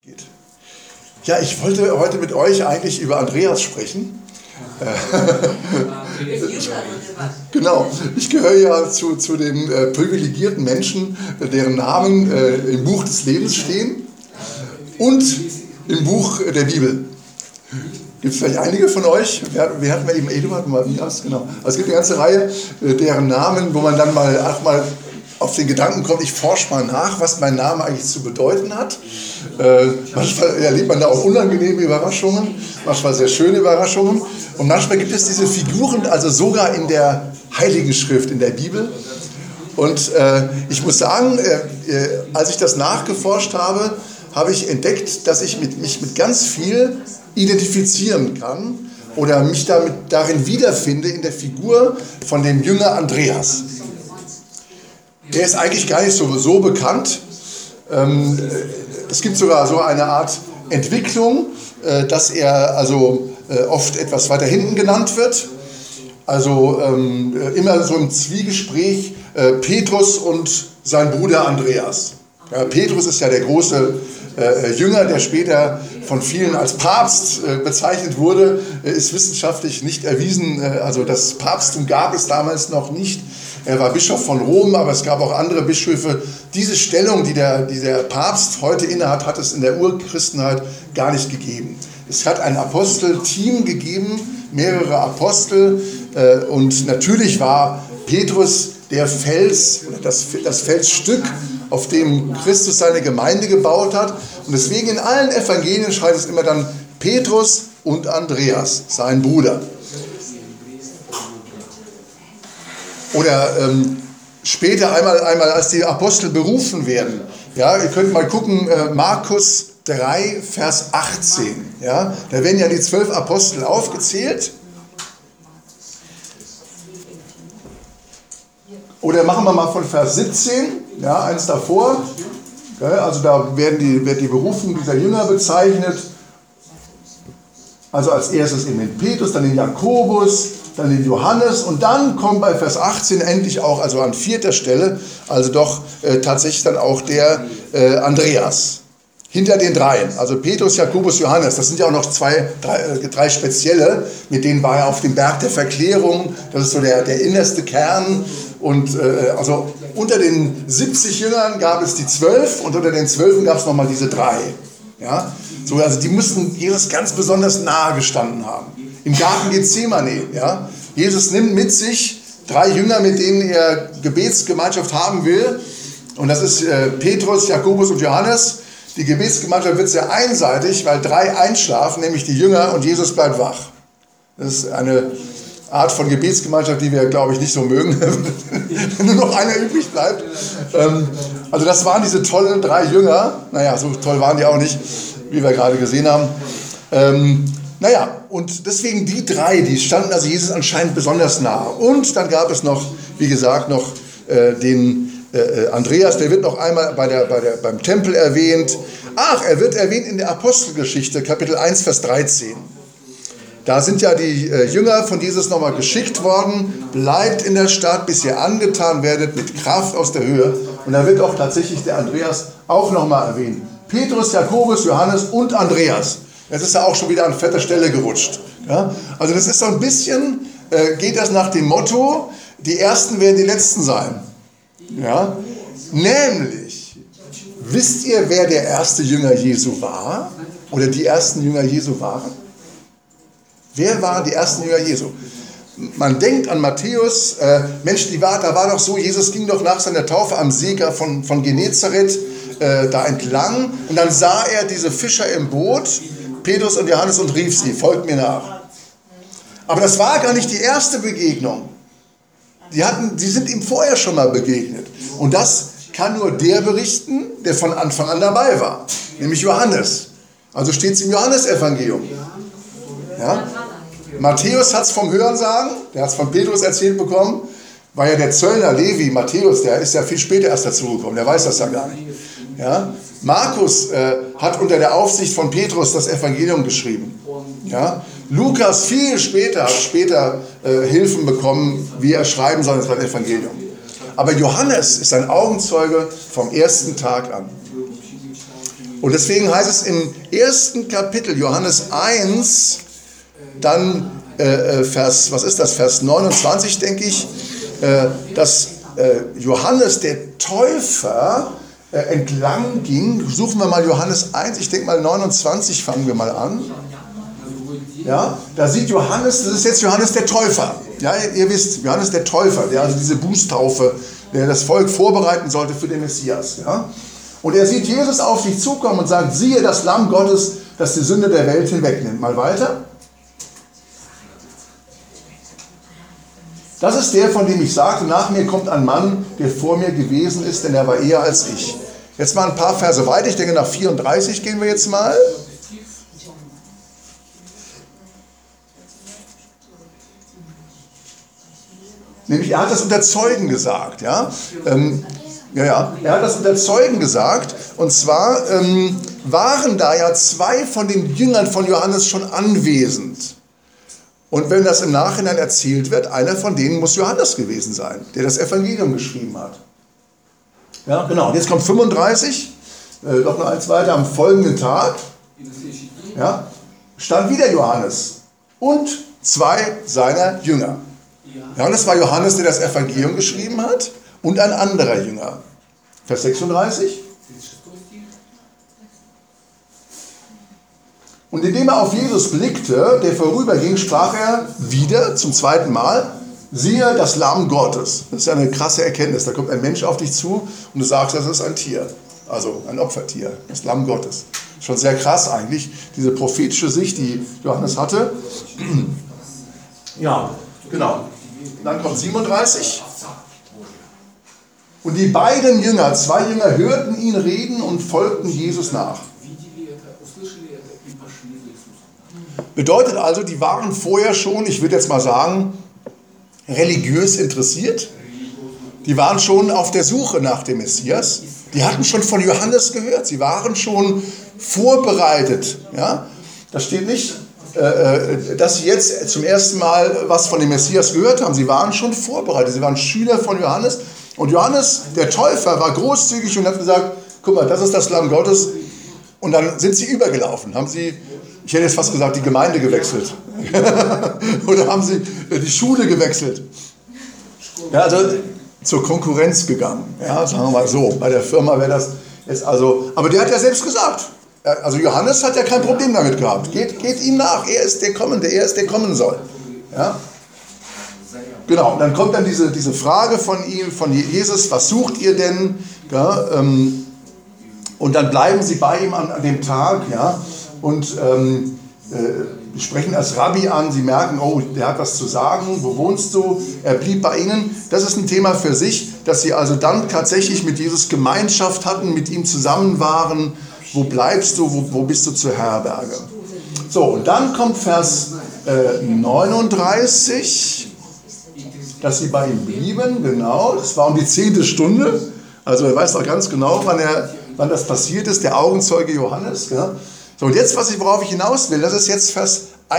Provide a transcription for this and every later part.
Ja, ich wollte heute mit euch eigentlich über Andreas sprechen. Genau, ich gehöre ja zu den privilegierten Menschen, deren Namen im Buch des Lebens stehen und im Buch der Bibel. Gibt es vielleicht einige von euch? Wir hatten ja eben Eduard und Matthias, genau. Also es gibt eine ganze Reihe deren Namen, wo man dann mal auf den Gedanken kommt, ich forsche mal nach, was mein Name eigentlich zu bedeuten hat. Manchmal erlebt man da auch unangenehme Überraschungen, manchmal sehr schöne Überraschungen. Und manchmal gibt es diese Figuren, also sogar in der Heiligen Schrift, in der Bibel. Und ich muss sagen, als ich das nachgeforscht habe, habe ich entdeckt, dass ich mich mit ganz viel identifizieren kann oder mich darin wiederfinde in der Figur von dem Jünger Andreas. Der ist eigentlich gar nicht so bekannt. Es gibt sogar so eine Art Entwicklung, dass er also oft etwas weiter hinten genannt wird. Also immer so im Zwiegespräch Petrus und sein Bruder Andreas. Ja, Petrus ist ja der große Jünger, der später von vielen als Papst bezeichnet wurde, ist wissenschaftlich nicht erwiesen. Also das Papsttum gab es damals noch nicht. Er war Bischof von Rom, aber es gab auch andere Bischöfe. Diese Stellung, die der Papst heute innehat, hat es in der Urchristenheit gar nicht gegeben. Es hat ein Apostelteam gegeben, mehrere Apostel, und natürlich war Petrus der Fels, das Felsstück, auf dem Christus seine Gemeinde gebaut hat. Und deswegen in allen Evangelien schreibt es immer dann Petrus und Andreas, sein Bruder. Oder später einmal als die Apostel berufen werden. Ja, ihr könnt mal gucken, Markus 3, Vers 18. Ja, da werden ja die 12 Apostel aufgezählt. Oder machen wir mal von Vers 17, ja, eins davor. Also da wird die Berufung dieser Jünger bezeichnet. Also als erstes eben den Petrus, dann den Jakobus, dann den Johannes und dann kommt bei Vers 18 endlich auch, also an 4. Stelle, also doch tatsächlich dann auch der Andreas. Hinter den dreien, also Petrus, Jakobus, Johannes, das sind ja auch noch drei spezielle, mit denen war er auf dem Berg der Verklärung, das ist so der innerste Kern. Und also unter den 70 Jüngern gab es die 12 und unter den 12 gab es nochmal diese 3. Ja? So, also die müssten Jesus ganz besonders nahe gestanden haben. Im Garten Gethsemane. Ja? Jesus nimmt mit sich 3 Jünger, mit denen er Gebetsgemeinschaft haben will. Und das ist Petrus, Jakobus und Johannes. Die Gebetsgemeinschaft wird sehr einseitig, weil 3 einschlafen, nämlich die Jünger, und Jesus bleibt wach. Das ist eine Art von Gebetsgemeinschaft, die wir, glaube ich, nicht so mögen, wenn nur noch einer übrig bleibt. Also das waren diese tollen 3 Jünger. Naja, so toll waren die auch nicht, wie wir gerade gesehen haben. Und deswegen die 3, die standen also Jesus anscheinend besonders nah. Und dann gab es noch, wie gesagt, den Andreas, der wird noch einmal beim Tempel erwähnt. Er wird erwähnt in der Apostelgeschichte, Kapitel 1, Vers 13. Da sind ja die Jünger von Jesus nochmal geschickt worden. Bleibt in der Stadt, bis ihr angetan werdet mit Kraft aus der Höhe. Und da wird auch tatsächlich der Andreas auch nochmal erwähnt. Petrus, Jakobus, Johannes und Andreas. Jetzt ist er auch schon wieder an 4. Stelle gerutscht. Ja? Also das ist so ein bisschen, geht das nach dem Motto, die Ersten werden die Letzten sein. Ja? Nämlich, wisst ihr, wer der erste Jünger Jesu war? Oder die ersten Jünger Jesu waren? Wer waren die ersten Jünger Jesu? Man denkt an Matthäus, da war doch so, Jesus ging doch nach seiner Taufe am See von Genezareth da entlang und dann sah er diese Fischer im Boot, Petrus und Johannes, und rief sie, folgt mir nach. Aber das war gar nicht die erste Begegnung. Die sind ihm vorher schon mal begegnet. Und das kann nur der berichten, der von Anfang an dabei war, nämlich Johannes. Also steht es im Johannesevangelium. Ja? Matthäus hat es vom Hörensagen, der hat es von Petrus erzählt bekommen, weil ja der Zöllner Levi, Matthäus, der ist ja viel später erst dazugekommen, der weiß das ja gar nicht. Ja? Markus hat unter der Aufsicht von Petrus das Evangelium geschrieben. Ja? Lukas hat später Hilfen bekommen, wie er schreiben soll, das Evangelium. Aber Johannes ist ein Augenzeuge vom ersten Tag an. Und deswegen heißt es im ersten Kapitel, Johannes 1, dann Vers 29, denke ich, dass Johannes der Täufer entlang ging. Suchen wir mal Johannes 1, ich denke mal 29 fangen wir mal an. Ja, da sieht Johannes, das ist jetzt Johannes der Täufer. Ja, ihr wisst, Johannes der Täufer, der also diese Bußtaufe, der das Volk vorbereiten sollte für den Messias. Ja? Und er sieht Jesus auf sich zukommen und sagt, siehe das Lamm Gottes, das die Sünde der Welt hinwegnimmt. Mal weiter. Das ist der, von dem ich sagte, nach mir kommt ein Mann, der vor mir gewesen ist, denn er war eher als ich. Jetzt mal ein paar Verse weiter, ich denke nach 34 gehen wir jetzt mal. Nämlich, er hat das unter Zeugen gesagt. Ja? Er hat das unter Zeugen gesagt. Und zwar waren da ja 2 von den Jüngern von Johannes schon anwesend. Und wenn das im Nachhinein erzählt wird, einer von denen muss Johannes gewesen sein, der das Evangelium geschrieben hat. Ja, genau. Und jetzt kommt 35, noch noch eins weiter, am folgenden Tag ja, stand wieder Johannes und 2 seiner Jünger. Ja, und das war Johannes, der das Evangelium geschrieben hat, und ein anderer Jünger. Vers 36. Und indem er auf Jesus blickte, der vorüberging, sprach er wieder zum 2. Mal, siehe das Lamm Gottes. Das ist ja eine krasse Erkenntnis. Da kommt ein Mensch auf dich zu und du sagst, das ist ein Tier. Also ein Opfertier, das Lamm Gottes. Schon sehr krass eigentlich, diese prophetische Sicht, die Johannes hatte. Ja, genau. Dann kommt 37. Und die beiden Jünger, 2 Jünger, hörten ihn reden und folgten Jesus nach. Bedeutet also, die waren vorher schon, ich würde jetzt mal sagen, religiös interessiert. Die waren schon auf der Suche nach dem Messias. Die hatten schon von Johannes gehört. Sie waren schon vorbereitet. Ja? Da steht nicht, dass sie jetzt zum ersten Mal was von dem Messias gehört haben. Sie waren schon vorbereitet. Sie waren Schüler von Johannes. Und Johannes, der Täufer, war großzügig und hat gesagt, guck mal, das ist das Lamm Gottes. Und dann sind sie übergelaufen. Haben sie, ich hätte jetzt fast gesagt, die Gemeinde gewechselt. Oder haben sie die Schule gewechselt. Ja, also zur Konkurrenz gegangen. Ja, sagen wir mal so. Bei der Firma wäre das jetzt also. Aber der hat ja selbst gesagt. Also Johannes hat ja kein Problem damit gehabt. Geht ihm nach. Er ist der Kommende. Er ist der kommen soll. Ja? Genau. Und dann kommt dann diese Frage von ihm, von Jesus, was sucht ihr denn? Ja, und dann bleiben sie bei ihm an dem Tag. Ja, und sprechen das Rabbi an. Sie merken, oh, der hat was zu sagen. Wo wohnst du? Er blieb bei ihnen. Das ist ein Thema für sich, dass sie also dann tatsächlich mit Jesus Gemeinschaft hatten, mit ihm zusammen waren. Wo bleibst du? Wo bist du zur Herberge? So, und dann kommt Vers 39, dass sie bei ihm blieben, genau. Das war um die 10. Stunde. Also er weiß auch ganz genau, wann das passiert ist, der Augenzeuge Johannes. Ja. So, und jetzt, worauf ich hinaus will, das ist jetzt Vers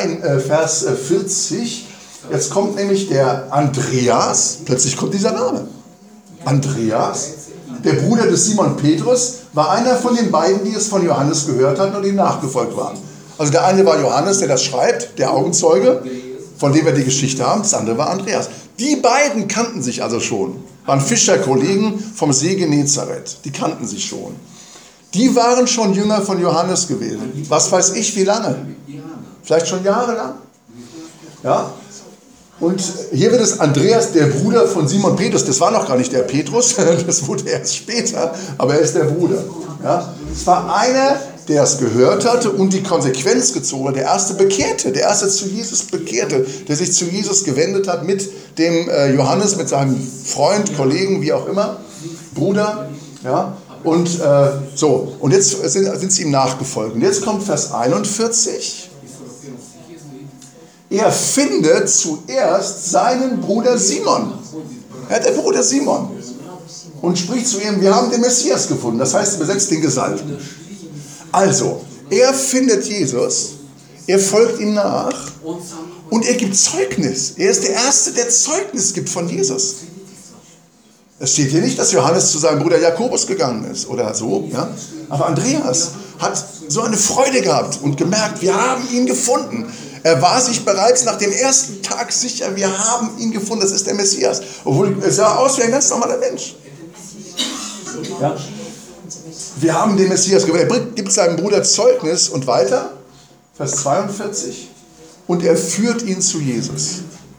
40. Jetzt kommt nämlich der Andreas, plötzlich kommt dieser Name. Andreas, der Bruder des Simon Petrus, war einer von den beiden, die es von Johannes gehört hatten und ihm nachgefolgt waren. Also der eine war Johannes, der das schreibt, der Augenzeuge, von dem wir die Geschichte haben. Das andere war Andreas. Die beiden kannten sich also schon. Waren Fischerkollegen vom See Genezareth. Die kannten sich schon. Die waren schon Jünger von Johannes gewesen. Was weiß ich, wie lange? Vielleicht schon jahrelang. Ja? Und hier wird es Andreas, der Bruder von Simon Petrus. Das war noch gar nicht der Petrus, das wurde erst später, aber er ist der Bruder. Ja? Es war einer, der es gehört hatte und die Konsequenz gezogen hat. Der erste Bekehrte, der erste zu Jesus Bekehrte, der sich zu Jesus gewendet hat mit dem Johannes, mit seinem Freund, Kollegen, wie auch immer, Bruder. Ja? Und so, und jetzt sind sie ihm nachgefolgt. Und jetzt kommt Vers 41. Er findet zuerst seinen Bruder Simon. Er hat den Bruder Simon. Und spricht zu ihm, wir haben den Messias gefunden. Das heißt, übersetzt den Gesalbten. Also, er findet Jesus, er folgt ihm nach und er gibt Zeugnis. Er ist der Erste, der Zeugnis gibt von Jesus. Es steht hier nicht, dass Johannes zu seinem Bruder Jakobus gegangen ist oder so, ja? Aber Andreas. hat so eine Freude gehabt und gemerkt, wir haben ihn gefunden. Er war sich bereits nach dem ersten Tag sicher, wir haben ihn gefunden, das ist der Messias. Obwohl er sah aus wie ein ganz normaler Mensch. Ja? Wir haben den Messias gefunden. Er gibt seinem Bruder Zeugnis und weiter, Vers 42, und er führt ihn zu Jesus.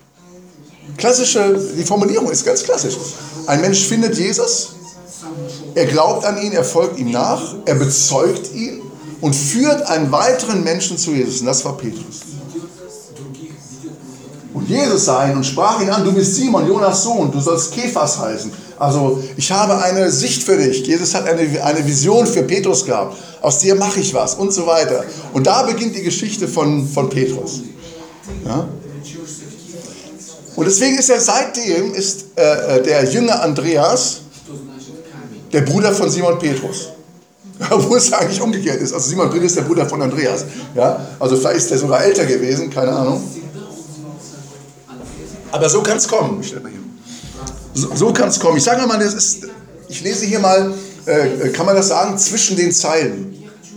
Die Formulierung ist ganz klassisch. Ein Mensch findet Jesus, er glaubt an ihn, er folgt ihm nach, er bezeugt ihn und führt einen weiteren Menschen zu Jesus. Und das war Petrus. Und Jesus sah ihn und sprach ihn an, du bist Simon, Jonas Sohn, du sollst Kephas heißen. Also ich habe eine Sicht für dich. Jesus hat eine Vision für Petrus gehabt. Aus dir mache ich was und so weiter. Und da beginnt die Geschichte von Petrus. Ja? Und deswegen ist seitdem der Jünger Andreas der Bruder von Simon Petrus. Obwohl es eigentlich umgekehrt ist. Also Simon Petrus ist der Bruder von Andreas. Ja? Also vielleicht ist der sogar älter gewesen, keine Ahnung. Aber so kann es kommen. So kann es kommen. Ich sage mal, ich lese hier mal, kann man das sagen, zwischen den Zeilen.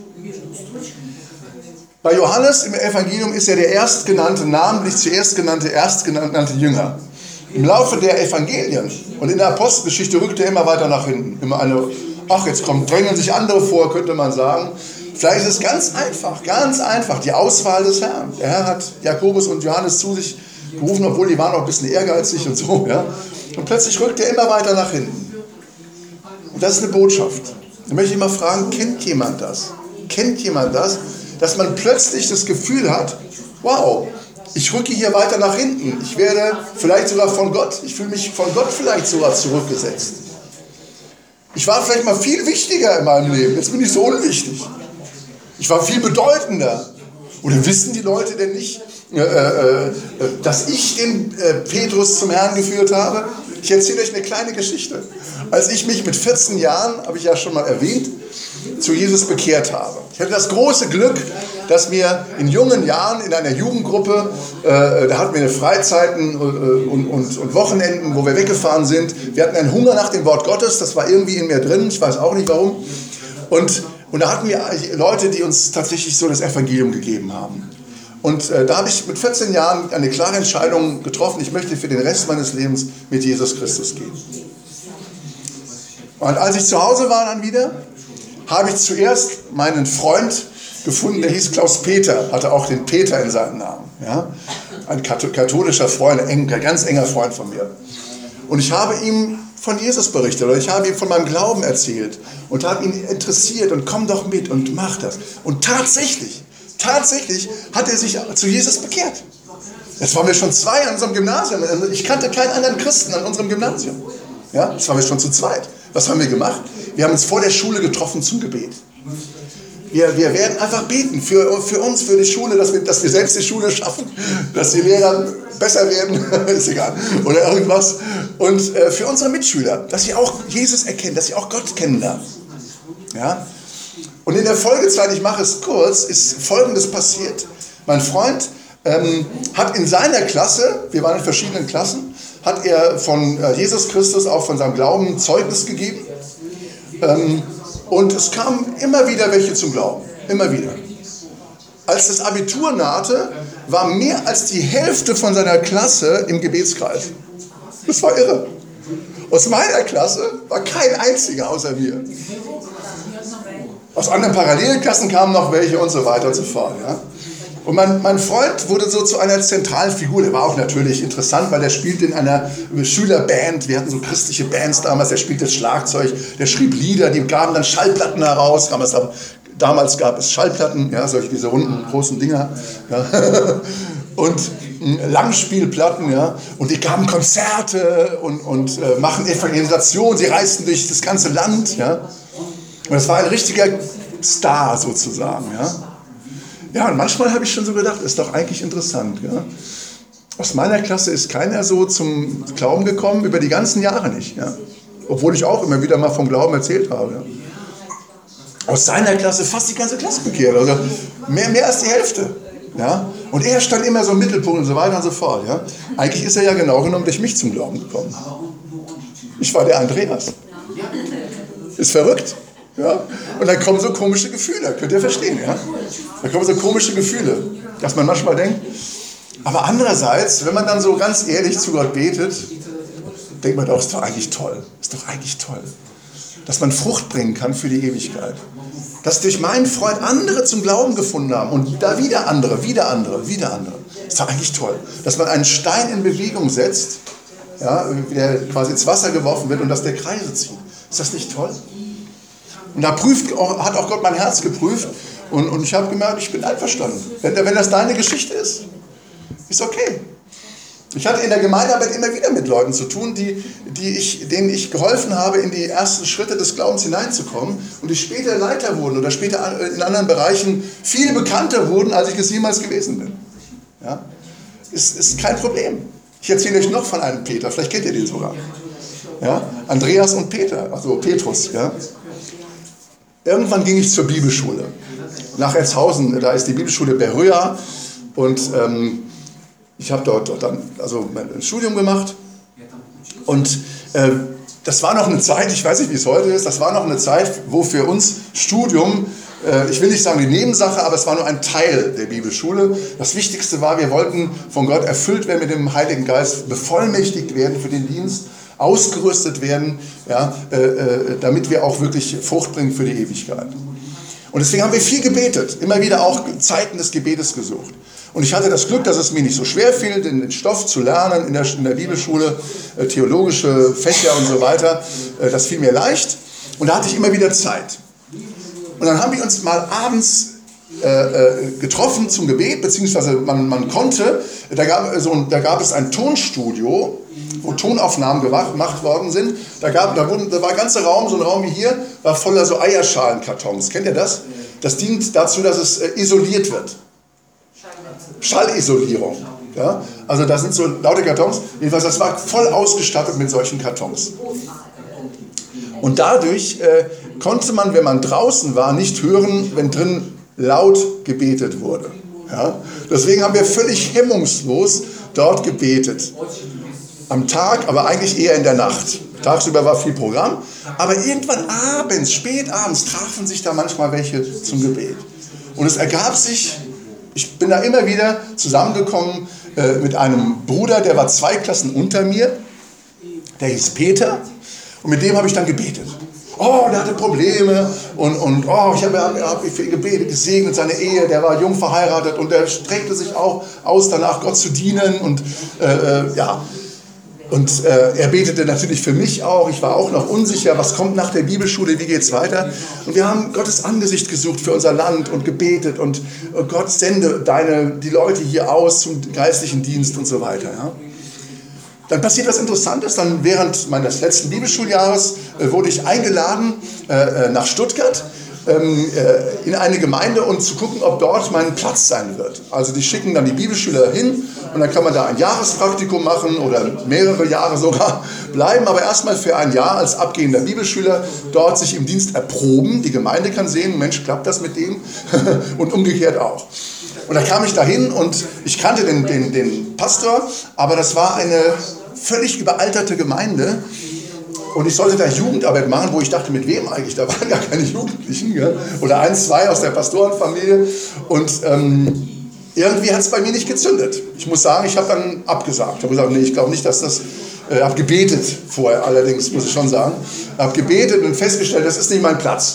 Bei Johannes im Evangelium ist er der erstgenannte, namentlich zuerst genannte Jünger. Im Laufe der Evangelien und in der Apostelgeschichte rückt er immer weiter nach hinten. Jetzt drängeln sich andere vor, könnte man sagen. Vielleicht ist es ganz einfach, die Auswahl des Herrn. Der Herr hat Jakobus und Johannes zu sich gerufen, obwohl die waren auch ein bisschen ehrgeizig und so. Ja? Und plötzlich rückt er immer weiter nach hinten. Und das ist eine Botschaft. Da möchte ich mal fragen, kennt jemand das? Kennt jemand das? Dass man plötzlich das Gefühl hat, wow, ich rücke hier weiter nach hinten. Ich werde vielleicht sogar ich fühle mich von Gott vielleicht sogar zurückgesetzt. Ich war vielleicht mal viel wichtiger in meinem Leben. Jetzt bin ich so unwichtig. Ich war viel bedeutender. Oder wissen die Leute denn nicht, dass ich den Petrus zum Herrn geführt habe? Ich erzähle euch eine kleine Geschichte. Als ich mich mit 14 Jahren, habe ich ja schon mal erwähnt, zu Jesus bekehrt habe. Ich hatte das große Glück, dass mir in jungen Jahren in einer Jugendgruppe, da hatten wir Freizeiten und Wochenenden, wo wir weggefahren sind. Wir hatten einen Hunger nach dem Wort Gottes, das war irgendwie in mir drin, ich weiß auch nicht warum. Und da hatten wir Leute, die uns tatsächlich so das Evangelium gegeben haben. Und da habe ich mit 14 Jahren eine klare Entscheidung getroffen, ich möchte für den Rest meines Lebens mit Jesus Christus gehen. Und als ich zu Hause war dann wieder, habe ich zuerst meinen Freund gefunden, der hieß Klaus Peter, hatte auch den Peter in seinem Namen. Ja? Ein katholischer Freund, ein ganz enger Freund von mir. Und ich habe ihm von Jesus berichtet oder ich habe ihm von meinem Glauben erzählt und habe ihn interessiert und komm doch mit und mach das. Und tatsächlich hat er sich zu Jesus bekehrt. Jetzt waren wir schon 2 an unserem Gymnasium. Ich kannte keinen anderen Christen an unserem Gymnasium. Ja, jetzt waren wir schon zu zweit. Was haben wir gemacht? Wir haben uns vor der Schule getroffen zum Gebet. Wir werden einfach beten für uns, für die Schule, dass wir selbst die Schule schaffen, dass die Lehrer besser werden, ist egal, oder irgendwas. Und für unsere Mitschüler, dass sie auch Jesus erkennen, dass sie auch Gott kennenlernen. Ja? Und in der Folgezeit, ich mache es kurz, ist Folgendes passiert. Mein Freund hat in seiner Klasse, wir waren in verschiedenen Klassen, hat er von Jesus Christus, auch von seinem Glauben, Zeugnis gegeben. Und es kamen immer wieder welche zum Glauben. Immer wieder. Als das Abitur nahte, war mehr als die Hälfte von seiner Klasse im Gebetskreis. Das war irre. Aus meiner Klasse war kein einziger außer mir. Aus anderen Parallelklassen kamen noch welche und so weiter und so fort. Ja? Und mein Freund wurde so zu einer zentralen Figur. Der war auch natürlich interessant, weil der spielte in einer Schülerband. Wir hatten so christliche Bands damals. Der spielte Schlagzeug, der schrieb Lieder, die gaben dann Schallplatten heraus. Damals gab es Schallplatten, ja, diese runden, großen Dinger. Ja. Und Langspielplatten, ja. Und die gaben Konzerte und machen Evangelisation. Sie reisten durch das ganze Land. Ja. Und das war ein richtiger Star sozusagen, ja. Ja, und manchmal habe ich schon so gedacht, ist doch eigentlich interessant. Ja? Aus meiner Klasse ist keiner so zum Glauben gekommen, über die ganzen Jahre nicht. Ja? Obwohl ich auch immer wieder mal vom Glauben erzählt habe. Ja? Aus seiner Klasse fast die ganze Klasse bekehrt, also mehr als die Hälfte. Ja? Und er stand immer so im Mittelpunkt und so weiter und so fort. Ja? Eigentlich ist er ja genau genommen durch mich zum Glauben gekommen. Ich war der Andreas. Ist verrückt. Ja? Und dann kommen so komische Gefühle, könnt ihr verstehen. Ja? Da kommen so komische Gefühle, dass man manchmal denkt. Aber andererseits, wenn man dann so ganz ehrlich zu Gott betet, denkt man doch, ist doch eigentlich toll. Ist doch eigentlich toll. Dass man Frucht bringen kann für die Ewigkeit. Dass durch meinen Freund andere zum Glauben gefunden haben und da wieder andere, wieder andere, wieder andere. Ist doch eigentlich toll. Dass man einen Stein in Bewegung setzt, ja, der quasi ins Wasser geworfen wird und dass der Kreise zieht. Ist das nicht toll? Und da hat auch Gott mein Herz geprüft und ich habe gemerkt, ich bin einverstanden. Wenn das deine Geschichte ist, ist okay. Ich hatte in der Gemeindearbeit immer wieder mit Leuten zu tun, denen ich geholfen habe, in die ersten Schritte des Glaubens hineinzukommen und die später Leiter wurden oder später in anderen Bereichen viel bekannter wurden, als ich es jemals gewesen bin. Ja? Ist kein Problem. Ich erzähle euch noch von einem Peter, vielleicht kennt ihr den sogar. Ja? Andreas und Peter, also Petrus. Ja? Irgendwann ging ich zur Bibelschule. Nach Erzhausen, da ist die Bibelschule Beröa und ich habe dort dann mein Studium gemacht und das war noch eine Zeit, ich weiß nicht, wie es heute ist, das war noch eine Zeit, wo für uns Studium, ich will nicht sagen die Nebensache, aber es war nur ein Teil der Bibelschule. Das Wichtigste war, wir wollten von Gott erfüllt werden mit dem Heiligen Geist, bevollmächtigt werden für den Dienst, ausgerüstet werden, ja, damit wir auch wirklich Frucht bringen für die Ewigkeit. Und deswegen haben wir viel gebetet, immer wieder auch Zeiten des Gebetes gesucht. Und ich hatte das Glück, dass es mir nicht so schwer fiel, den Stoff zu lernen in der Bibelschule, theologische Fächer und so weiter. Das fiel mir leicht und da hatte ich immer wieder Zeit. Und dann haben wir uns mal abends getroffen zum Gebet, beziehungsweise man konnte, da gab es ein Tonstudio, wo Tonaufnahmen gemacht worden sind. Da war ein ganzer Raum, so ein Raum wie hier, war voller so Eierschalenkartons. Kennt ihr das? Das dient dazu, dass es isoliert wird. Schallisolierung. Ja? Also da sind so laute Kartons. Jedenfalls, das war voll ausgestattet mit solchen Kartons. Und dadurch konnte man, wenn man draußen war, nicht hören, wenn drin laut gebetet wurde. Ja? Deswegen haben wir völlig hemmungslos dort gebetet. Am Tag, aber eigentlich eher in der Nacht. Tagsüber war viel Programm, aber irgendwann abends, spät abends, trafen sich da manchmal welche zum Gebet. Und es ergab sich, ich bin da immer wieder zusammengekommen mit einem Bruder, der war 2 Klassen unter mir, der hieß Peter, und mit dem habe ich dann gebetet. Oh, der hatte Probleme und ich habe für ihn gebetet, gesegnet seine Ehe, der war jung verheiratet und der streckte sich auch aus, danach Gott zu dienen und ja. Und er betete natürlich für mich auch. Ich war auch noch unsicher, was kommt nach der Bibelschule, wie geht es weiter. Und wir haben Gottes Angesicht gesucht für unser Land und gebetet. Und Gott sende die Leute hier aus zum geistlichen Dienst und so weiter. Ja. Dann passiert was Interessantes. Dann während meines letzten Bibelschuljahres wurde ich eingeladen nach Stuttgart in eine Gemeinde und zu gucken, ob dort mein Platz sein wird. Also die schicken dann die Bibelschüler hin und dann kann man da ein Jahrespraktikum machen oder mehrere Jahre sogar bleiben, aber erstmal für ein Jahr als abgehender Bibelschüler dort sich im Dienst erproben. Die Gemeinde kann sehen, Mensch, klappt das mit dem? Und umgekehrt auch. Und da kam ich dahin und ich kannte den Pastor, aber das war eine völlig überalterte Gemeinde. Und ich sollte da Jugendarbeit machen, wo ich dachte, mit wem eigentlich? Da waren gar keine Jugendlichen. Gell? Oder 1, 2 aus der Pastorenfamilie. Und irgendwie hat es bei mir nicht gezündet. Ich muss sagen, ich habe dann abgesagt. Ich habe gesagt, nee, ich glaube nicht, dass das... Ich habe gebetet vorher, allerdings, muss ich schon sagen. Ich habe gebetet und festgestellt, das ist nicht mein Platz.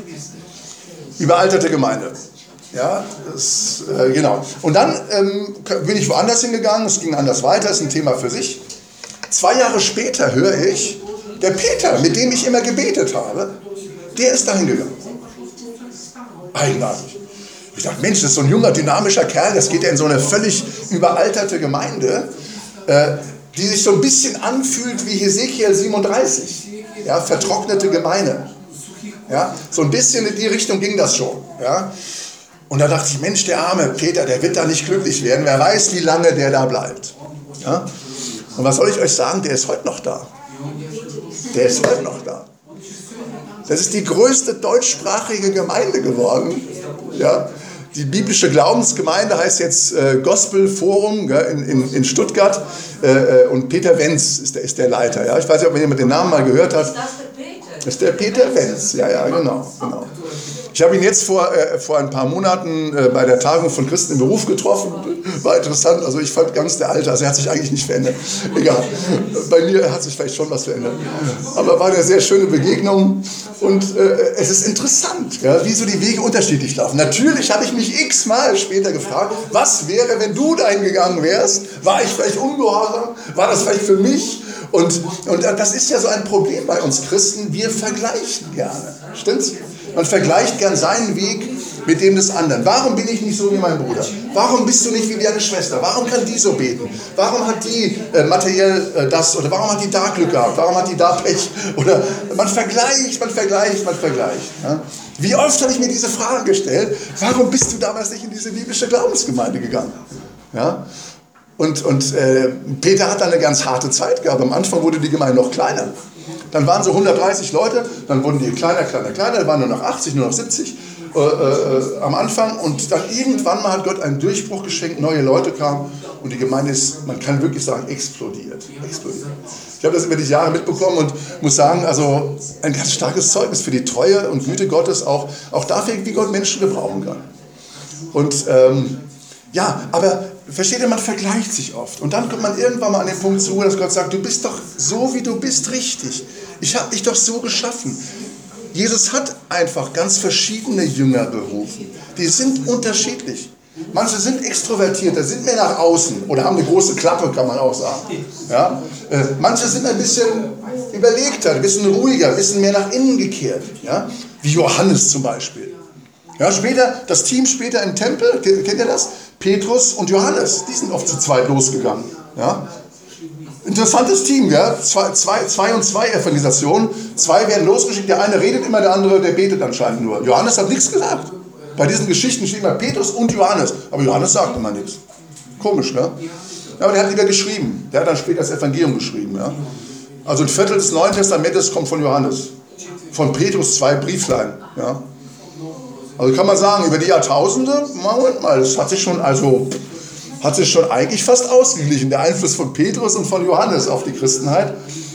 Überalterte Gemeinde. Ja, genau. Und dann bin ich woanders hingegangen. Es ging anders weiter, das ist ein Thema für sich. 2 Jahre später höre ich, der Peter, mit dem ich immer gebetet habe, der ist dahin gegangen. Eigenartig. Ich dachte, Mensch, das ist so ein junger, dynamischer Kerl, das geht ja in so eine völlig überalterte Gemeinde, die sich so ein bisschen anfühlt wie Hesekiel 37. Ja, vertrocknete Gemeinde. Ja, so ein bisschen in die Richtung ging das schon. Ja. Und da dachte ich, Mensch, der arme Peter, der wird da nicht glücklich werden. Wer weiß, wie lange der da bleibt. Ja. Und was soll ich euch sagen, der ist heute noch da. Der ist heute noch da. Das ist die größte deutschsprachige Gemeinde geworden. Ja. Die biblische Glaubensgemeinde heißt jetzt Gospel Forum in Stuttgart. Und Peter Wenz ist der Leiter. Ja. Ich weiß nicht, ob jemand den Namen mal gehört hat. Ist das der Peter? Das ist der Peter Wenz, ja, genau. Ich habe ihn jetzt vor ein paar Monaten bei der Tagung von Christen im Beruf getroffen. War interessant, also ich fand ganz der Alte, also er hat sich eigentlich nicht verändert. Egal, bei mir hat sich vielleicht schon was verändert. Aber war eine sehr schöne Begegnung und es ist interessant, ja, wie so die Wege unterschiedlich laufen. Natürlich habe ich mich x-mal später gefragt, was wäre, wenn du dahin gegangen wärst? War ich vielleicht ungehorsam? War das vielleicht für mich? Und das ist ja so ein Problem bei uns Christen, wir vergleichen gerne, stimmt's? Man vergleicht gern seinen Weg mit dem des anderen. Warum bin ich nicht so wie mein Bruder? Warum bist du nicht wie deine Schwester? Warum kann die so beten? Warum hat die materiell das? Oder warum hat die da Glück gehabt? Warum hat die da Pech? Oder man vergleicht. Ja? Wie oft habe ich mir diese Fragen gestellt? Warum bist du damals nicht in diese biblische Glaubensgemeinde gegangen? Ja? Und Peter hat dann eine ganz harte Zeit gehabt. Am Anfang wurde die Gemeinde noch kleiner. Dann waren so 130 Leute, dann wurden die kleiner, dann waren nur noch 80, nur noch 70 am Anfang. Und dann irgendwann mal hat Gott einen Durchbruch geschenkt, neue Leute kamen und die Gemeinde ist, man kann wirklich sagen, explodiert. Ich habe das über die Jahre mitbekommen und muss sagen, also ein ganz starkes Zeugnis für die Treue und Güte Gottes, auch dafür, wie Gott Menschen gebrauchen kann. Und ja, aber versteht ihr, man vergleicht sich oft. Und dann kommt man irgendwann mal an den Punkt zu, dass Gott sagt, du bist doch so, wie du bist, richtig. Ich habe dich doch so geschaffen. Jesus hat einfach ganz verschiedene Jünger berufen. Die sind unterschiedlich. Manche sind extrovertierter, sind mehr nach außen oder haben eine große Klappe, kann man auch sagen. Ja? Manche sind ein bisschen überlegter, ein bisschen ruhiger, ein bisschen mehr nach innen gekehrt. Ja? Wie Johannes zum Beispiel. Ja, das Team später im Tempel, kennt ihr das? Petrus und Johannes, die sind oft zu zweit losgegangen. Ja? Interessantes Team, ja? Zwei und zwei Evangelisationen. Zwei werden losgeschickt, der eine redet immer, der andere, der betet anscheinend nur. Johannes hat nichts gesagt. Bei diesen Geschichten steht immer Petrus und Johannes, aber Johannes sagt immer nichts. Komisch, ne? Ja, aber der hat lieber geschrieben. Der hat dann später das Evangelium geschrieben. Ja? Also ein Viertel des Neuen Testamentes kommt von Johannes. Von Petrus 2 Brieflein. Ja? Also kann man sagen, über die Jahrtausende, Moment mal, das hat sich schon eigentlich fast ausgeglichen, der Einfluss von Petrus und von Johannes auf die Christenheit.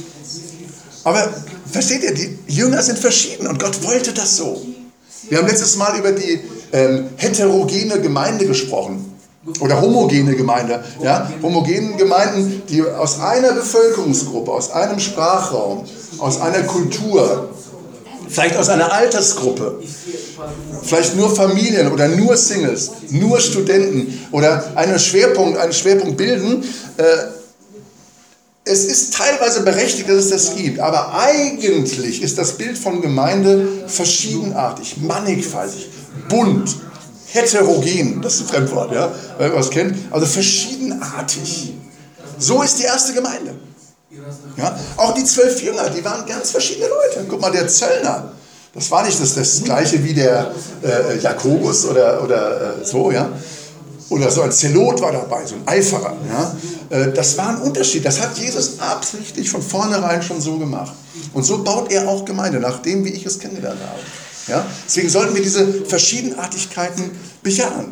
Aber versteht ihr, die Jünger sind verschieden und Gott wollte das so. Wir haben letztes Mal über die heterogene Gemeinde gesprochen. Oder homogene Gemeinde. Ja? Homogene Gemeinden, die aus einer Bevölkerungsgruppe, aus einem Sprachraum, aus einer Kultur, vielleicht aus einer Altersgruppe, vielleicht nur Familien oder nur Singles, nur Studenten oder einen Schwerpunkt bilden. Es ist teilweise berechtigt, dass es das gibt, aber eigentlich ist das Bild von Gemeinde verschiedenartig, mannigfaltig, bunt, heterogen, das ist ein Fremdwort, ja, wer was kennt, also verschiedenartig. So ist die erste Gemeinde. Ja? Auch die 12 Jünger, die waren ganz verschiedene Leute. Guck mal, der Zöllner, das war nicht das Gleiche wie der Jakobus oder so, ja. Oder so ein Zelot war dabei, so ein Eiferer. Ja? Das war ein Unterschied. Das hat Jesus absichtlich von vornherein schon so gemacht. Und so baut er auch Gemeinde, nach dem, wie ich es kennengelernt habe. Ja? Deswegen sollten wir diese Verschiedenartigkeiten bejahen.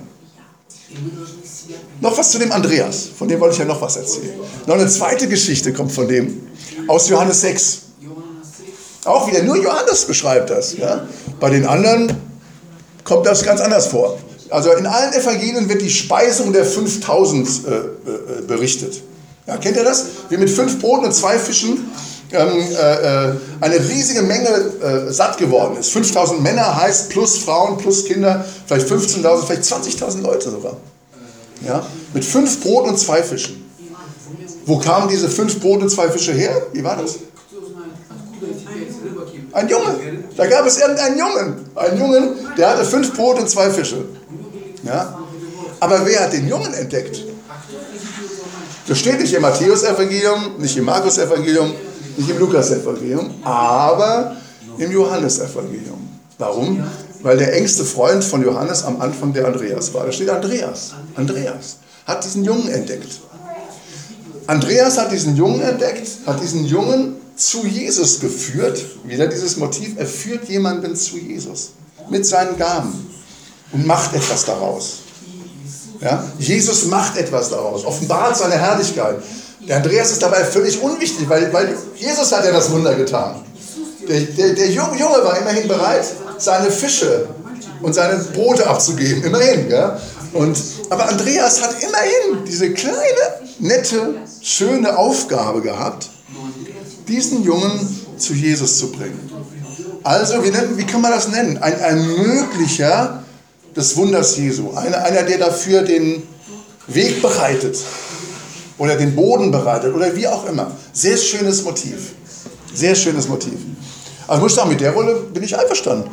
Noch was zu dem Andreas, von dem wollte ich ja noch was erzählen. Noch eine zweite Geschichte kommt von dem, aus Johannes 6. Auch wieder, nur Johannes beschreibt das. Ja? Bei den anderen kommt das ganz anders vor. Also in allen Evangelien wird die Speisung der 5000 berichtet. Ja, kennt ihr das? Wie mit 5 Broten und 2 Fischen eine riesige Menge satt geworden ist. 5000 Männer heißt plus Frauen, plus Kinder, vielleicht 15.000, vielleicht 20.000 Leute sogar. Ja? Mit 5 Broten und 2 Fischen. Wo kamen diese 5 Brote und 2 Fische her? Wie war das? Ein Junge. Da gab es irgendeinen Jungen. Einen Jungen, der hatte 5 Brote und 2 Fische. Ja? Aber wer hat den Jungen entdeckt? Das steht nicht im Matthäus-Evangelium, nicht im Markus-Evangelium, nicht im Lukas-Evangelium, aber im Johannes-Evangelium. Warum? Weil der engste Freund von Johannes am Anfang der Andreas war. Da steht Andreas. Andreas hat diesen Jungen entdeckt. Andreas hat diesen Jungen entdeckt, hat diesen Jungen zu Jesus geführt. Wieder dieses Motiv, er führt jemanden zu Jesus mit seinen Gaben und macht etwas daraus. Ja? Jesus macht etwas daraus, offenbart seine Herrlichkeit. Der Andreas ist dabei völlig unwichtig, weil Jesus hat ja das Wunder getan. Der Junge war immerhin bereit, seine Fische und seine Brote abzugeben. Immerhin. Ja? Aber Andreas hat immerhin diese kleine, nette, schöne Aufgabe gehabt, diesen Jungen zu Jesus zu bringen. Also, wie kann man das nennen? Ein Ermöglicher des Wunders Jesu. Einer, der dafür den Weg bereitet oder den Boden bereitet oder wie auch immer. Sehr schönes Motiv. Sehr schönes Motiv. Also muss ich sagen, mit der Rolle bin ich einverstanden.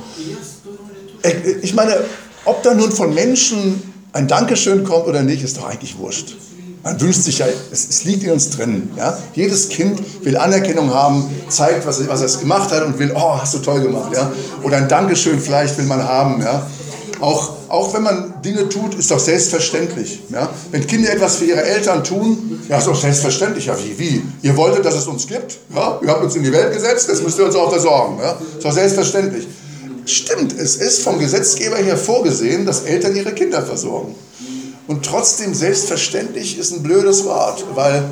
Ich meine, ob da nun von Menschen ein Dankeschön kommt oder nicht, ist doch eigentlich wurscht. Man wünscht sich ja, es liegt in uns drin. Ja? Jedes Kind will Anerkennung haben, zeigt, was es gemacht hat und will, oh, hast du toll gemacht. Ja? Oder ein Dankeschön vielleicht will man haben. Ja? Auch wenn man Dinge tut, ist doch selbstverständlich. Ja? Wenn Kinder etwas für ihre Eltern tun, ja, ist doch selbstverständlich. Ja, wie? Ihr wolltet, dass es uns gibt? Ja? Ihr habt uns in die Welt gesetzt, jetzt müsst ihr uns auch versorgen. Ja? Ist doch selbstverständlich. Stimmt, es ist vom Gesetzgeber her vorgesehen, dass Eltern ihre Kinder versorgen. Und trotzdem selbstverständlich ist ein blödes Wort, weil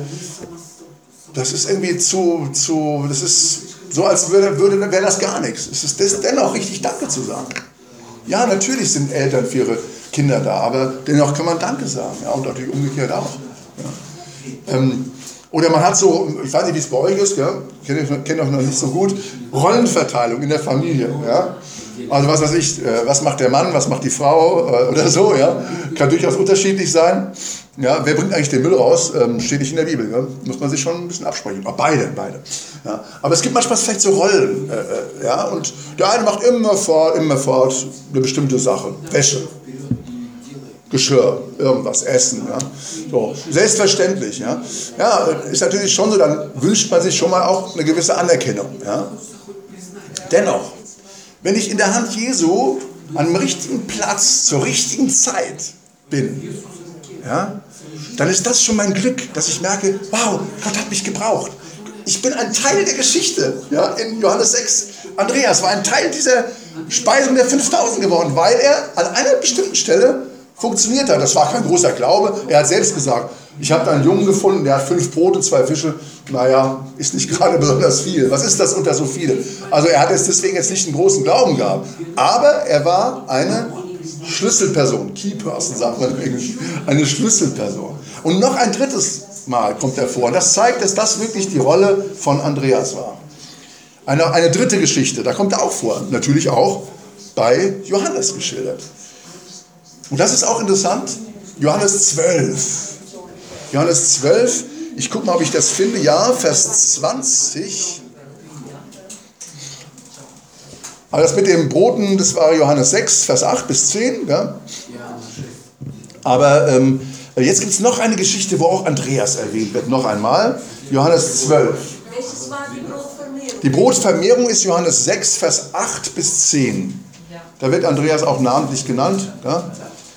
das ist irgendwie das ist so, als wäre das gar nichts. Es ist dennoch richtig Danke zu sagen. Ja, natürlich sind Eltern für ihre Kinder da, aber dennoch kann man Danke sagen. Ja, und natürlich umgekehrt auch. Ja. Oder man hat so, ich weiß nicht, wie es bei euch ist, ja, kenne euch noch nicht so gut, Rollenverteilung in der Familie. Ja. Also was weiß ich, was macht der Mann, was macht die Frau oder so, ja. Kann durchaus unterschiedlich sein. Ja, wer bringt eigentlich den Müll raus? Steht nicht in der Bibel. Ja? Muss man sich schon ein bisschen absprechen. Aber beide. Ja? Aber es gibt manchmal vielleicht so Rollen. Ja? Und der eine macht immer fort eine bestimmte Sache. Wäsche, Geschirr, irgendwas, Essen. Ja? So, selbstverständlich. Ja? Ja, ist natürlich schon so, dann wünscht man sich schon mal auch eine gewisse Anerkennung. Ja? Dennoch, wenn ich in der Hand Jesu an dem richtigen Platz zur richtigen Zeit bin, ja, dann ist das schon mein Glück, dass ich merke, wow, Gott hat mich gebraucht. Ich bin ein Teil der Geschichte. Ja, in Johannes 6, Andreas war ein Teil dieser Speisung der 5000 geworden, weil er an einer bestimmten Stelle funktioniert hat. Das war kein großer Glaube. Er hat selbst gesagt, ich habe da einen Jungen gefunden, der hat 5 Brote, 2 Fische. Naja, ist nicht gerade besonders viel. Was ist das unter so viele? Also er hat deswegen jetzt nicht einen großen Glauben gehabt. Aber er war eine Schlüsselperson. Key Person sagt man im Englischen. Eine Schlüsselperson. Und noch ein drittes Mal kommt er vor. Und das zeigt, dass das wirklich die Rolle von Andreas war. Eine dritte Geschichte, da kommt er auch vor. Natürlich auch bei Johannes geschildert. Und das ist auch interessant. Johannes 12. Johannes 12, ich gucke mal, ob ich das finde. Ja, Vers 20. Aber das mit den Broten, das war Johannes 6, Vers 8 bis 10. Ja? Aber jetzt gibt es noch eine Geschichte, wo auch Andreas erwähnt wird. Noch einmal. Johannes 12. Welches war die Brotvermehrung? Die Brotvermehrung ist Johannes 6, Vers 8 bis 10. Da wird Andreas auch namentlich genannt. Ja?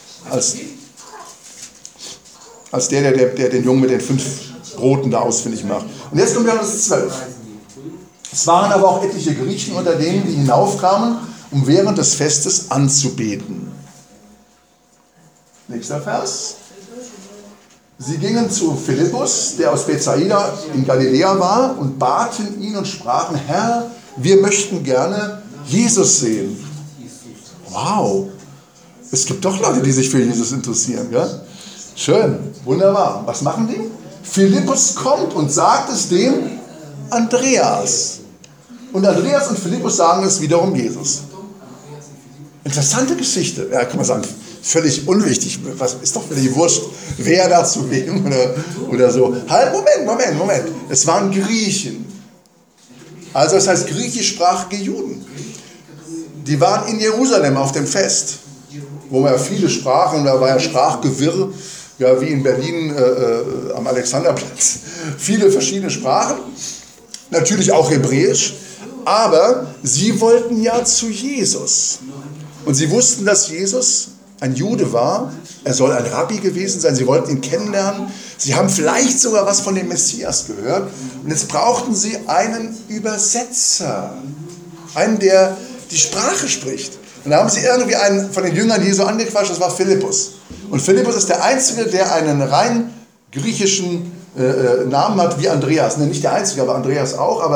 Als der den Jungen mit den 5 Broten da ausfindig macht. Und jetzt kommt Johannes 12. Es waren aber auch etliche Griechen unter denen, die hinaufkamen, um während des Festes anzubeten. Nächster Vers. Sie gingen zu Philippus, der aus Bethsaida in Galiläa war, und baten ihn und sprachen, Herr, wir möchten gerne Jesus sehen. Wow, es gibt doch Leute, die sich für Jesus interessieren. Gell? Schön, wunderbar. Was machen die? Philippus kommt und sagt es dem Andreas. Und Andreas und Philippus sagen es wiederum Jesus. Interessante Geschichte. Ja, kann man sagen, völlig unwichtig. Ist doch völlig wurscht, wer da zu wem oder so. Halt, Moment. Es waren Griechen. Also das heißt griechischsprachige Juden. Die waren in Jerusalem auf dem Fest, wo man ja viele Sprachen, da war ja Sprachgewirr, ja, wie in Berlin am Alexanderplatz. Viele verschiedene Sprachen, natürlich auch Hebräisch, aber sie wollten ja zu Jesus. Und sie wussten, dass Jesus ein Jude war, er soll ein Rabbi gewesen sein, sie wollten ihn kennenlernen, sie haben vielleicht sogar was von dem Messias gehört und jetzt brauchten sie einen Übersetzer, einen, der die Sprache spricht. Und da haben sie irgendwie einen von den Jüngern Jesu angequatscht, das war Philippus. Und Philippus ist der Einzige, der einen rein griechischen Namen hat wie Andreas. Ne, nicht der Einzige, aber Andreas auch. Aber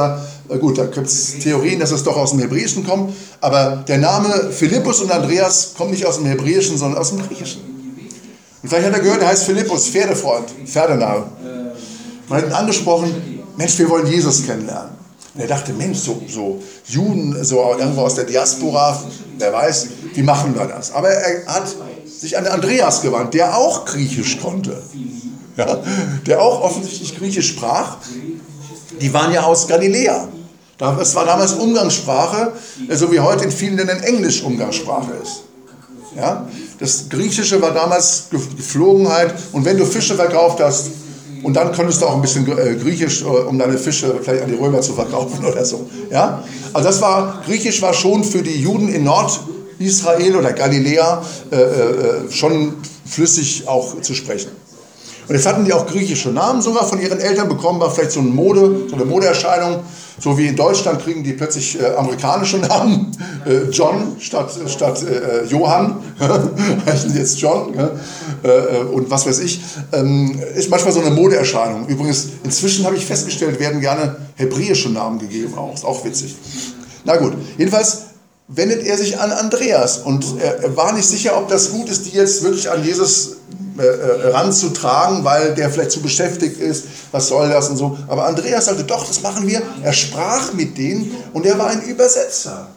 Gut, da gibt es Theorien, dass es doch aus dem Hebräischen kommt, aber der Name Philippus und Andreas kommt nicht aus dem Hebräischen, sondern aus dem Griechischen. Und vielleicht hat er gehört, er heißt Philippus, Pferdefreund, Pferdename. Man hat ihn angesprochen, Mensch, wir wollen Jesus kennenlernen. Und er dachte, Mensch, so Juden, so irgendwo aus der Diaspora, wer weiß, wie machen wir das? Aber er hat sich an Andreas gewandt, der auch Griechisch konnte. Ja, der auch offensichtlich Griechisch sprach. Die waren ja aus Galiläa. Es war damals Umgangssprache, so wie heute in vielen Ländern Englisch Umgangssprache ist. Ja? Das Griechische war damals Geflogenheit. Und wenn du Fische verkauft hast, und dann konntest du auch ein bisschen Griechisch, um deine Fische vielleicht an die Römer zu verkaufen oder so. Ja? Also Griechisch war schon für die Juden in Nordisrael oder Galiläa schon flüssig auch zu sprechen. Und jetzt hatten die auch griechische Namen sogar von ihren Eltern bekommen, war vielleicht so eine Modeerscheinung. So wie in Deutschland kriegen die plötzlich amerikanische Namen. John statt Johann, heißen die jetzt John. Und was weiß ich. Ist manchmal so eine Modeerscheinung. Übrigens, inzwischen habe ich festgestellt, werden gerne hebräische Namen gegeben auch. Ist auch witzig. Na gut, jedenfalls wendet er sich an Andreas. Und er war nicht sicher, ob das gut ist, die jetzt wirklich an Jesus ranzutragen, weil der vielleicht zu beschäftigt ist, was soll das und so. Aber Andreas sagte, doch, das machen wir. Er sprach mit denen und er war ein Übersetzer.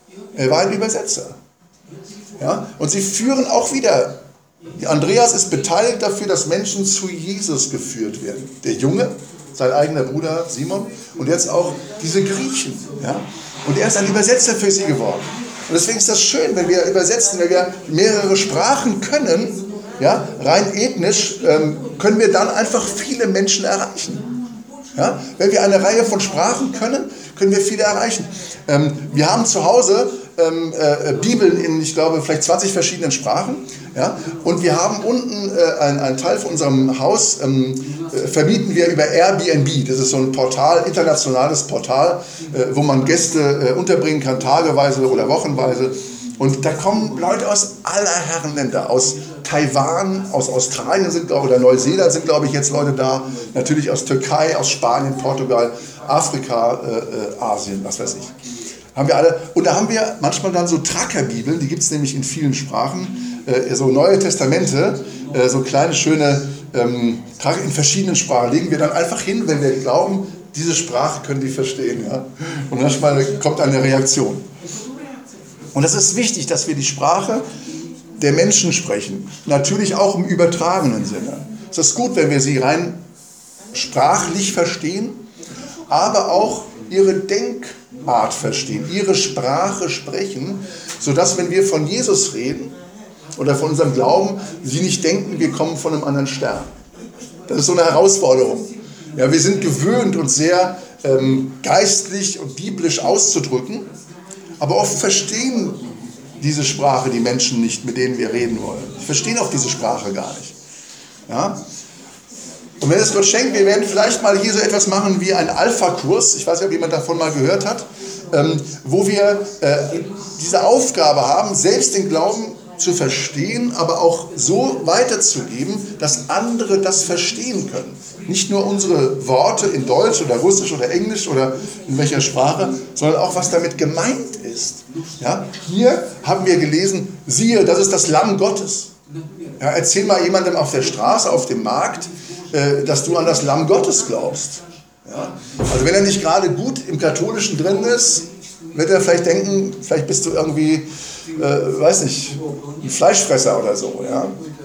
Ja? Und sie führen auch wieder, Andreas ist beteiligt dafür, dass Menschen zu Jesus geführt werden. Der Junge, sein eigener Bruder Simon und jetzt auch diese Griechen. Ja? Und er ist ein Übersetzer für sie geworden. Und deswegen ist das schön, wenn wir übersetzen, wenn wir mehrere Sprachen können. Ja, rein ethnisch können wir dann einfach viele Menschen erreichen. Ja, wenn wir eine Reihe von Sprachen können, können wir viele erreichen. Wir haben zu Hause Bibeln in, ich glaube, vielleicht 20 verschiedenen Sprachen. Ja, und wir haben unten einen Teil von unserem Haus, vermieten wir über Airbnb. Das ist so ein Portal, internationales Portal, wo man Gäste unterbringen kann, tageweise oder wochenweise. Und da kommen Leute aus aller Herren Länder, aus Taiwan, aus Australien oder Neuseeland sind, glaube ich, jetzt Leute da. Natürlich aus Türkei, aus Spanien, Portugal, Afrika, Asien, was weiß ich. Haben wir alle. Und da haben wir manchmal dann so Tracker-Bibeln, die gibt es nämlich in vielen Sprachen, so Neue Testamente, so kleine, schöne Tracker in verschiedenen Sprachen. Legen wir dann einfach hin, wenn wir glauben, diese Sprache können die verstehen. Ja? Und manchmal kommt eine Reaktion. Und es ist wichtig, dass wir die Sprache der Menschen sprechen. Natürlich auch im übertragenen Sinne. Es ist gut, wenn wir sie rein sprachlich verstehen, aber auch ihre Denkart verstehen, ihre Sprache sprechen, sodass, wenn wir von Jesus reden oder von unserem Glauben, sie nicht denken, wir kommen von einem anderen Stern. Das ist so eine Herausforderung. Ja, wir sind gewöhnt, uns sehr geistlich und biblisch auszudrücken. Aber oft verstehen diese Sprache die Menschen nicht, mit denen wir reden wollen. Die verstehen auch diese Sprache gar nicht. Ja? Und wenn es Gott schenkt, wir werden vielleicht mal hier so etwas machen wie einen Alpha-Kurs, ich weiß nicht, ob jemand davon mal gehört hat, wo wir diese Aufgabe haben, selbst den Glauben zu verstehen, aber auch so weiterzugeben, dass andere das verstehen können. Nicht nur unsere Worte in Deutsch oder Russisch oder Englisch oder in welcher Sprache, sondern auch, was damit gemeint ist. Ja? Hier haben wir gelesen, siehe, das ist das Lamm Gottes. Ja, erzähl mal jemandem auf der Straße, auf dem Markt, dass du an das Lamm Gottes glaubst. Ja? Also wenn er nicht gerade gut im Katholischen drin ist, wird er vielleicht denken, vielleicht bist du irgendwie, weiß nicht, ein Fleischfresser oder so. Ja?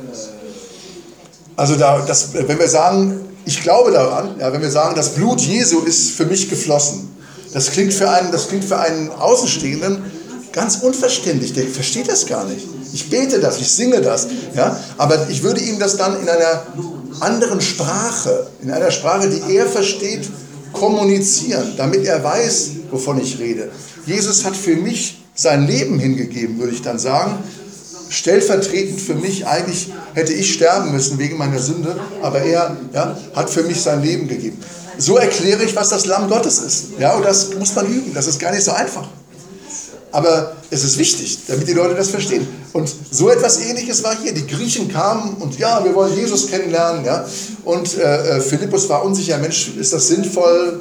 Also wenn wir sagen, ich glaube daran, ja, wenn wir sagen, das Blut Jesu ist für mich geflossen, das klingt für einen Außenstehenden ganz unverständlich, der versteht das gar nicht. Ich bete das, ich singe das, ja, aber ich würde ihm das dann in einer anderen Sprache, in einer Sprache, die er versteht, kommunizieren, damit er weiß, wovon ich rede. Jesus hat für mich sein Leben hingegeben, würde ich dann sagen. Stellvertretend für mich, eigentlich hätte ich sterben müssen wegen meiner Sünde, aber er hat für mich sein Leben gegeben. So erkläre ich, was das Lamm Gottes ist. Ja, und das muss man üben, das ist gar nicht so einfach. Aber es ist wichtig, damit die Leute das verstehen. Und so etwas Ähnliches war hier. Die Griechen kamen und ja, wir wollen Jesus kennenlernen. Ja? Und Philippus war unsicher, Mensch, ist das sinnvoll?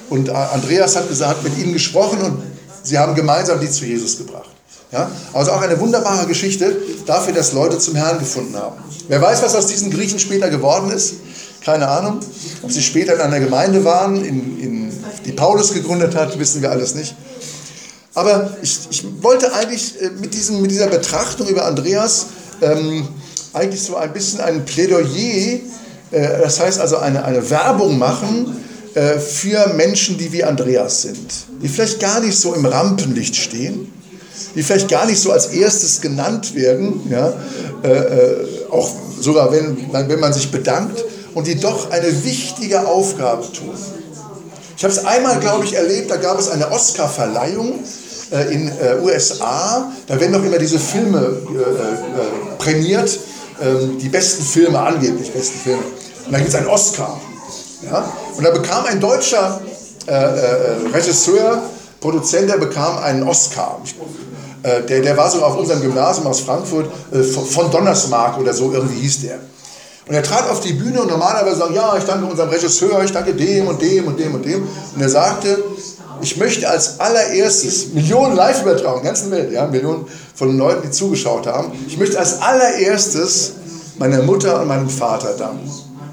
Und Andreas hat mit ihnen gesprochen und sie haben gemeinsam die zu Jesus gebracht. Ja? Also auch eine wunderbare Geschichte dafür, dass Leute zum Herrn gefunden haben. Wer weiß, was aus diesen Griechen später geworden ist? Keine Ahnung. Ob sie später in einer Gemeinde waren, die Paulus gegründet hat, wissen wir alles nicht. Aber ich wollte eigentlich mit dieser Betrachtung über Andreas eigentlich so ein bisschen ein Plädoyer, das heißt also eine Werbung machen für Menschen, die wie Andreas sind, die vielleicht gar nicht so im Rampenlicht stehen, die vielleicht gar nicht so als erstes genannt werden, ja, auch sogar wenn man sich bedankt, und die doch eine wichtige Aufgabe tun. Ich habe es einmal, glaube ich, erlebt, da gab es eine Oscar-Verleihung in USA, da werden doch immer diese Filme prämiert, die besten Filme, angeblich besten Filme. Und da gibt es einen Oscar. Ja? Und da bekam ein deutscher Regisseur, Produzent, der bekam einen Oscar. Der war so auf unserem Gymnasium aus Frankfurt, von Donnersmarck oder so, irgendwie hieß der. Und er trat auf die Bühne und normalerweise sagt, ja, ich danke unserem Regisseur, ich danke dem und dem und dem und dem. Und er sagte, ich möchte als allererstes, Millionen Live-Übertragungen, ganzen Welt, ja, Millionen von Leuten, die zugeschaut haben, ich möchte als allererstes meiner Mutter und meinem Vater danken.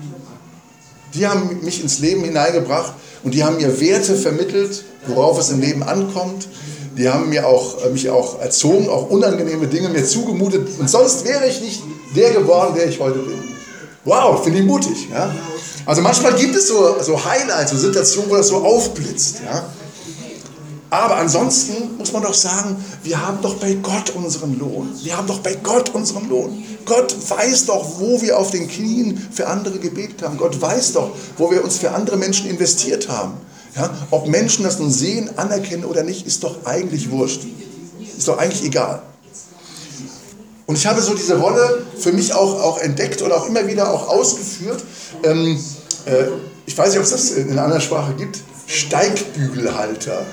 Die haben mich ins Leben hineingebracht und die haben mir Werte vermittelt, worauf es im Leben ankommt. Die haben mich auch erzogen, auch unangenehme Dinge mir zugemutet. Und sonst wäre ich nicht der geworden, der ich heute bin. Wow, finde ich mutig. Ja? Also manchmal gibt es so Highlights, so Situationen, wo das so aufblitzt. Ja? Aber ansonsten muss man doch sagen, wir haben doch bei Gott unseren Lohn. Wir haben doch bei Gott unseren Lohn. Gott weiß doch, wo wir auf den Knien für andere gebetet haben. Gott weiß doch, wo wir uns für andere Menschen investiert haben. Ja? Ob Menschen das nun sehen, anerkennen oder nicht, ist doch eigentlich wurscht. Ist doch eigentlich egal. Und ich habe so diese Rolle für mich auch entdeckt oder auch immer wieder auch ausgeführt. Ich weiß nicht, ob es das in einer anderen Sprache gibt. Steigbügelhalter.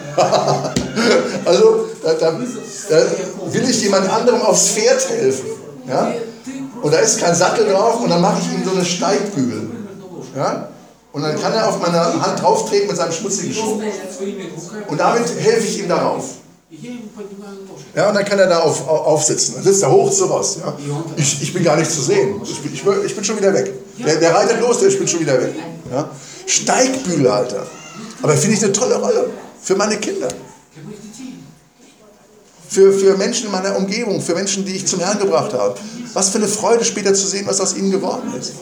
Also da will ich jemand anderem aufs Pferd helfen. Ja? Und da ist kein Sattel drauf und dann mache ich ihm so eine Steigbügel. Ja? Und dann kann er auf meine Hand drauftreten mit seinem schmutzigen Schuh. Und damit helfe ich ihm darauf. Ja, und dann kann er da aufsitzen. Dann sitzt er hoch zu was. Ja? Ich bin gar nicht zu sehen. Ich bin schon wieder weg. Der reitet los, ich bin schon wieder weg. Ja? Steigbügelhalter. Aber finde ich eine tolle Rolle für meine Kinder. Für Menschen in meiner Umgebung, für Menschen, die ich zum Herrn gebracht habe. Was für eine Freude später zu sehen, was aus ihnen geworden ist.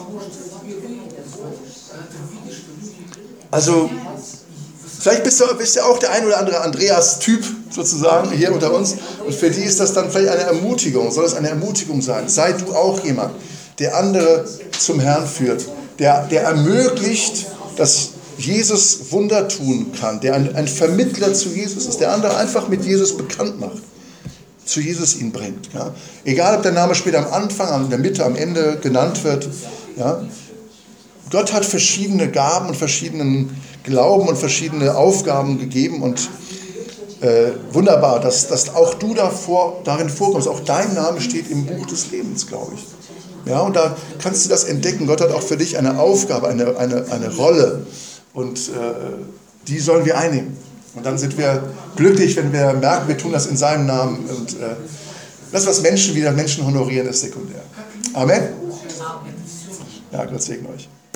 Also, vielleicht bist du auch der ein oder andere Andreas-Typ sozusagen hier unter uns. Und für die ist das dann vielleicht eine Ermutigung. Soll es eine Ermutigung sein? Sei du auch jemand, der andere zum Herrn führt. Der ermöglicht, dass Jesus Wunder tun kann. Der ein Vermittler zu Jesus ist. Der andere einfach mit Jesus bekannt macht. Zu Jesus ihn bringt. Ja? Egal, ob der Name später am Anfang, in der Mitte, am Ende genannt wird. Ja? Gott hat verschiedene Gaben und verschiedenen Glauben und verschiedene Aufgaben gegeben und wunderbar, dass auch du darin vorkommst. Auch dein Name steht im Buch des Lebens, glaube ich. Ja, und da kannst du das entdecken. Gott hat auch für dich eine Aufgabe, eine Rolle und die sollen wir einnehmen. Und dann sind wir glücklich, wenn wir merken, wir tun das in seinem Namen. Und das, was Menschen honorieren, ist sekundär. Amen. Ja, Gott segne euch.